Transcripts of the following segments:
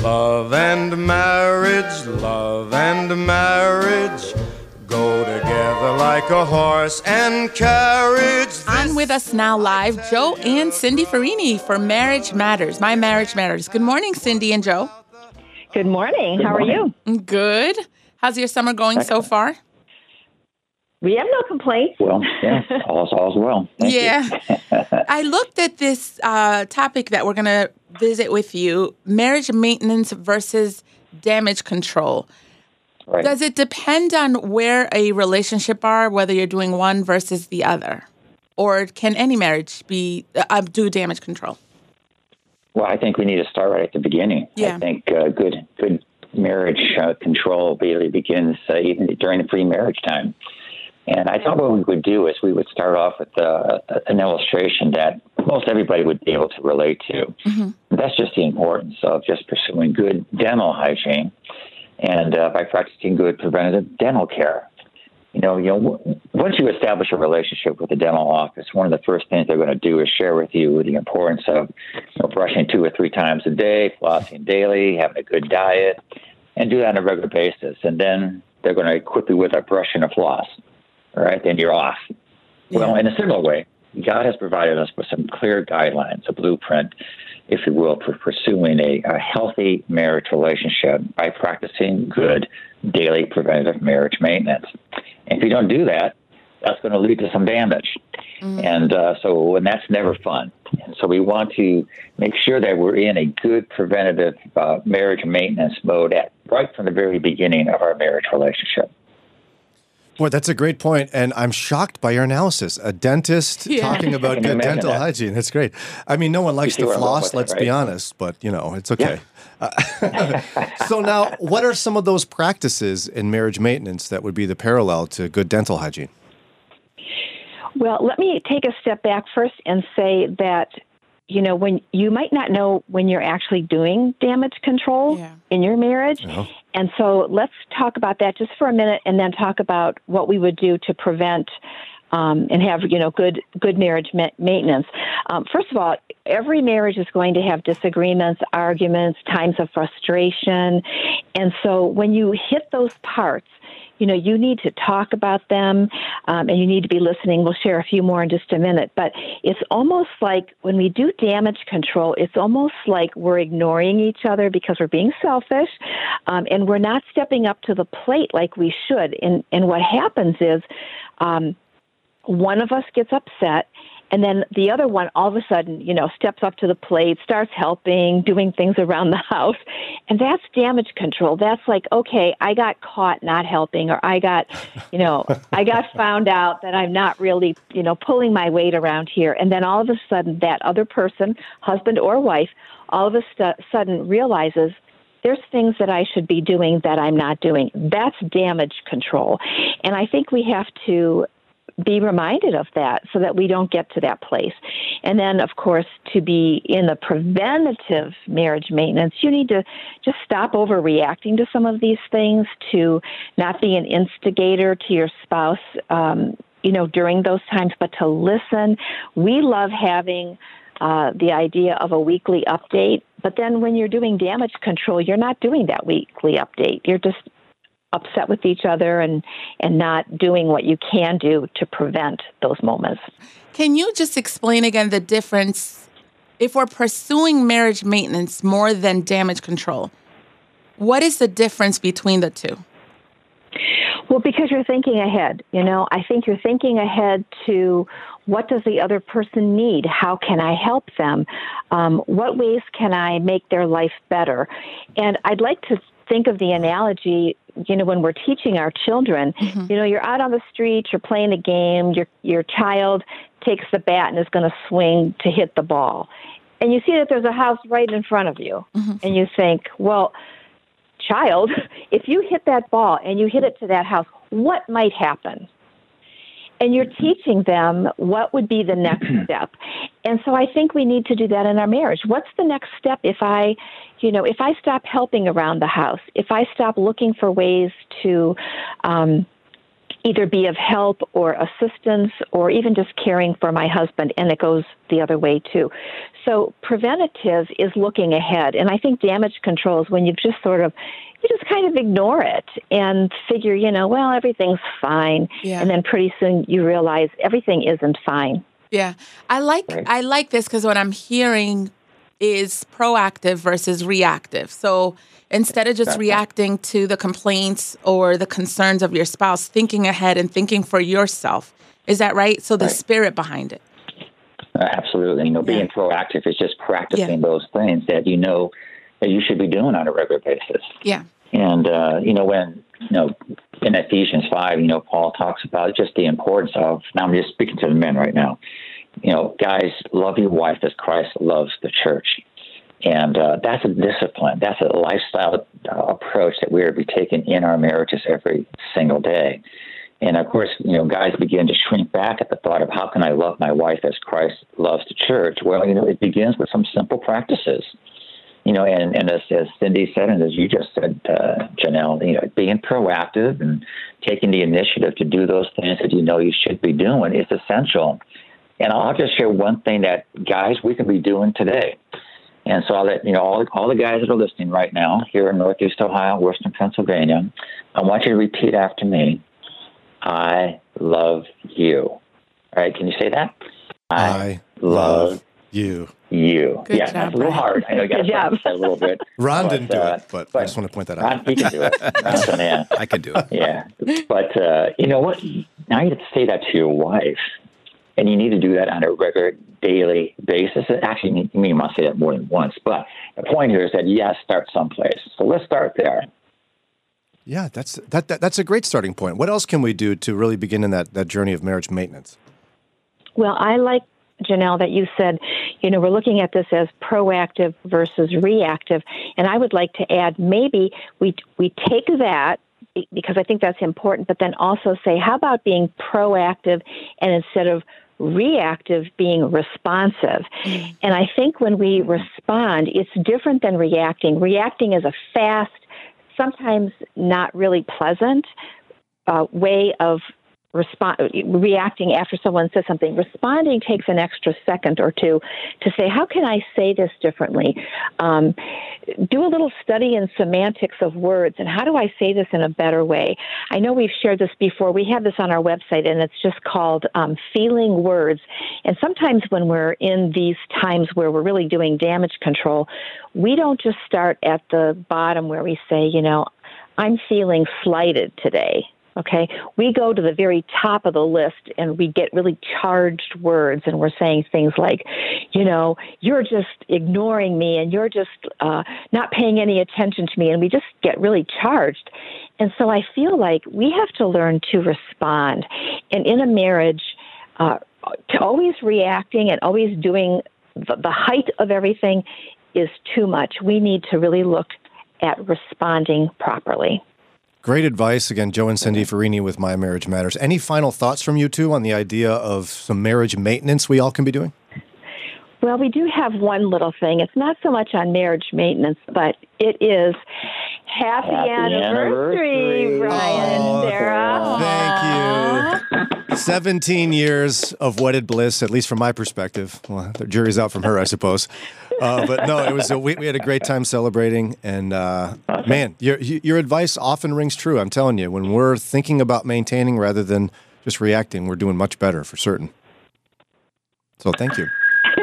love and marriage go together like a horse and carriage. On with us now live, Joe and Cindy Farini for Marriage Matters. My Marriage Matters. Good morning, Cindy and Joe. Good morning. How are you? Good. How's your summer going so far? We have no complaints. Well, yeah, all's well. Thank you. I looked at this topic that we're going to visit with you, marriage maintenance versus damage control. Right. Does it depend on where a relationship are, whether you're doing one versus the other? Or can any marriage be do damage control? Well, I think we need to start right at the beginning. Yeah. I think good marriage control really begins even during the pre-marriage time. And I thought what we would do is we would start off with an illustration that most everybody would be able to relate to. Mm-hmm. That's just the importance of just pursuing good dental hygiene and by practicing good preventative dental care. You know, once you establish a relationship with the dental office, one of the first things they're going to do is share with you the importance of brushing 2 or 3 times a day, flossing daily, having a good diet, and do that on a regular basis. And then they're going to equip you with a brush and a floss. All right, then you're off. Yeah. Well, in a similar way, God has provided us with some clear guidelines, a blueprint, if you will, for pursuing a healthy marriage relationship by practicing good daily preventative marriage maintenance. And if you don't do that, that's going to lead to some damage. Mm-hmm. And that's never fun. And so we want to make sure that we're in a good preventative marriage maintenance mode right from the very beginning of our marriage relationship. Boy, that's a great point, and I'm shocked by your analysis. A dentist talking about good dental hygiene. That's great. I mean, no one likes to floss, let's be honest, but, it's okay. Yeah. So now, what are some of those practices in marriage maintenance that would be the parallel to good dental hygiene? Well, let me take a step back first and say that when you might not know when you're actually doing damage control in your marriage. Uh-huh. And so let's talk about that just for a minute and then talk about what we would do to prevent and have, good marriage maintenance. First of all, every marriage is going to have disagreements, arguments, times of frustration. And so when you hit those parts, you need to talk about them, and you need to be listening. We'll share a few more in just a minute. But it's almost like when we do damage control, it's almost like we're ignoring each other because we're being selfish, and we're not stepping up to the plate like we should. And what happens is one of us gets upset, and then the other one, all of a sudden, steps up to the plate, starts helping, doing things around the house. And that's damage control. That's like, okay, I got caught not helping, or I got found out that I'm not really, pulling my weight around here. And then all of a sudden, that other person, husband or wife, all of a sudden realizes there's things that I should be doing that I'm not doing. That's damage control. And I think we have to be reminded of that so that we don't get to that place. And then, of course, to be in the preventative marriage maintenance, you need to just stop overreacting to some of these things, to not be an instigator to your spouse, during those times, but to listen. We love having the idea of a weekly update, but then when you're doing damage control, you're not doing that weekly update. You're just upset with each other and not doing what you can do to prevent those moments. Can you just explain again the difference if we're pursuing marriage maintenance more than damage control? What is the difference between the two? Well, because you're thinking ahead. I think you're thinking ahead to what does the other person need? How can I help them? What ways can I make their life better? And I'd like to think of the analogy, when we're teaching our children, you're out on the street, you're playing a game, your child takes the bat and is going to swing to hit the ball. And you see that there's a house right in front of you. Mm-hmm. And you think, well, child, if you hit that ball and you hit it to that house, what might happen? And you're teaching them what would be the next step. And so I think we need to do that in our marriage. What's the next step if I stop helping around the house, if I stop looking for ways to either be of help or assistance or even just caring for my husband, and it goes the other way too. So preventative is looking ahead, and I think damage control is when you just kind of ignore it and figure, well, everything's fine, and then pretty soon you realize everything isn't fine. Yeah, I like this because what I'm hearing is proactive versus reactive. So instead of just reacting to the complaints or the concerns of your spouse, thinking ahead and thinking for yourself. Is that right? So the spirit behind it. Absolutely. Being proactive is just practicing those things that that you should be doing on a regular basis. Yeah. And, when, in Ephesians 5, Paul talks about just the importance of, now I'm just speaking to the men right now, guys, love your wife as Christ loves the church. And that's a discipline. That's a lifestyle approach that we are to be taking in our marriages every single day. And, of course, guys begin to shrink back at the thought of how can I love my wife as Christ loves the church? Well, it begins with some simple practices. And as Cindy said, and as you just said, Janelle, being proactive and taking the initiative to do those things that you should be doing is essential. And I'll just share one thing that, guys, we can be doing today. And so I'll let all the guys that are listening right now here in Northeast Ohio, Western Pennsylvania, I want you to repeat after me. I love you. All right, can you say that? I love you. Good job, that's a little hard. I know you got to practice that a little bit. Ron didn't do it, but I just want to point that out. Ron, he can do it. I can do it. Yeah. But you know what? Now you have to say that to your wife. And you need to do that on a regular, daily basis. Actually, you must say that more than once. But the point here is that, start someplace. So let's start there. Yeah, that's a great starting point. What else can we do to really begin in that journey of marriage maintenance? Well, I like, Janelle, that you said, we're looking at this as proactive versus reactive. And I would like to add, maybe we take that, because I think that's important, but then also say, how about being proactive and instead of reactive, being responsive? And I think when we respond, it's different than reacting. Reacting is a fast, sometimes not really pleasant way of reacting after someone says something. Responding takes an extra second or two to say, how can I say this differently? Do a little study in semantics of words and how do I say this in a better way? I know we've shared this before. We have this on our website, and it's just called Feeling Words. And sometimes when we're in these times where we're really doing damage control, we don't just start at the bottom where we say, I'm feeling slighted today. Okay, we go to the very top of the list and we get really charged words, and we're saying things like, you're just ignoring me and you're just not paying any attention to me, and we just get really charged. And so I feel like we have to learn to respond. And in a marriage, to always reacting and always doing the height of everything is too much. We need to really look at responding properly. Great advice. Again, Joe and Cindy Farini with My Marriage Matters. Any final thoughts from you two on the idea of some marriage maintenance we all can be doing? Well, we do have one little thing. It's not so much on marriage maintenance, but it is happy anniversary, Brian and Sarah. Thank you. 17 years of wedded bliss, at least from my perspective. Well, the jury's out from her, I suppose. But no, it was we had a great time celebrating, and man, your advice often rings true. I'm telling you, when we're thinking about maintaining rather than just reacting, we're doing much better for certain. So thank you.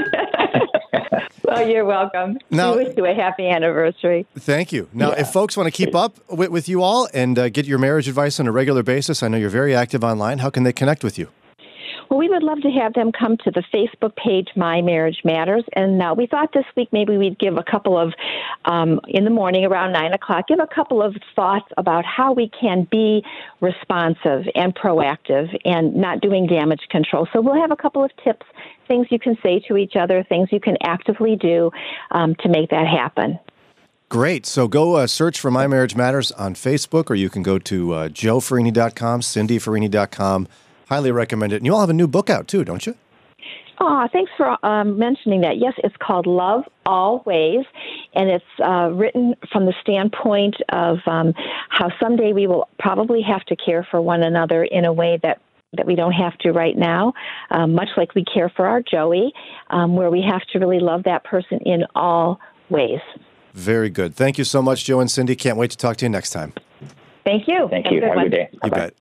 Well, you're welcome. Now, we wish you a happy anniversary. Thank you. Now, if folks want to keep up with you all and get your marriage advice on a regular basis, I know you're very active online. How can they connect with you? Well, we would love to have them come to the Facebook page, My Marriage Matters. And we thought this week maybe we'd give a couple of, in the morning around 9 o'clock, give a couple of thoughts about how we can be responsive and proactive and not doing damage control. So we'll have a couple of tips, things you can say to each other, things you can actively do to make that happen. Great. So go search for My Marriage Matters on Facebook, or you can go to joefarini.com, cindyfarini.com. Highly recommend it. And you all have a new book out, too, don't you? Oh, thanks for mentioning that. Yes, it's called Love Always, and it's written from the standpoint of how someday we will probably have to care for one another in a way that we don't have to right now, much like we care for our Joey, where we have to really love that person in all ways. Very good. Thank you so much, Joe and Cindy. Can't wait to talk to you next time. Thank you. Thank you. Have a good day. You bet.